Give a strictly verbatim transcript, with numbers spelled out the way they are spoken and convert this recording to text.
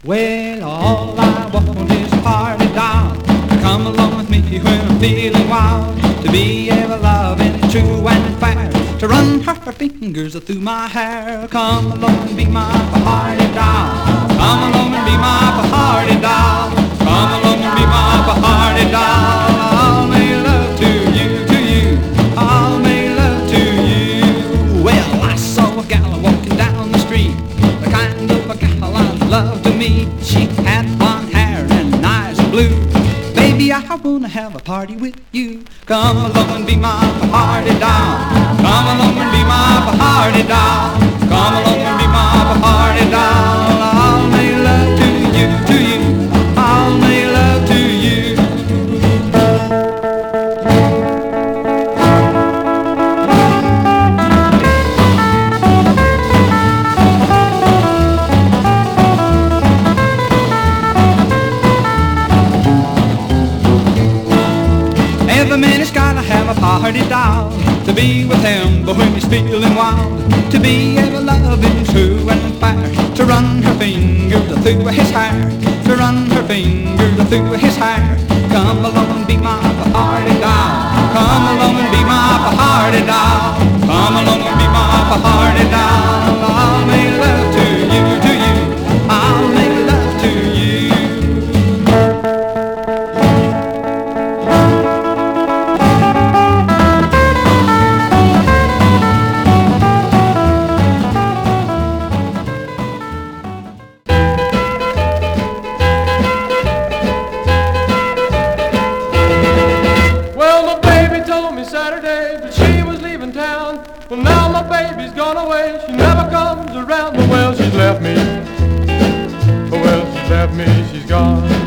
Well, all I want is a party doll. Come along with me when I'm feeling wild. To be ever loving, true and fair. To run her fingers through my hair. Come along and be my party doll. Come along and be my party doll. Come along and be my party doll. I'll make love to you, to you. I'll make love to you. Well, I saw a gal walking down the street, the kind of a gal I love to meet. She had blonde hair and eyes of blue. Baby, I wanna have a party with you. Come along and be my party doll. Come along and be my party doll. Come along and be my party doll. I'll make love to you, to you. I'll make love to you. Every man has gotta have a party doll to be with him, but when he's feeling wild, to be ever loving, true and fair, to run her fingers through his hair, to run her fingers through his hair. Come along and be my party doll. Come along and be my party doll. Come along and be my party doll. I'll make love to you, to you. I'll make love to you. Saturday that she was leaving town. Well, now my baby's gone away. She never comes around. Well, she's left me. Well, she's left me. She's gone.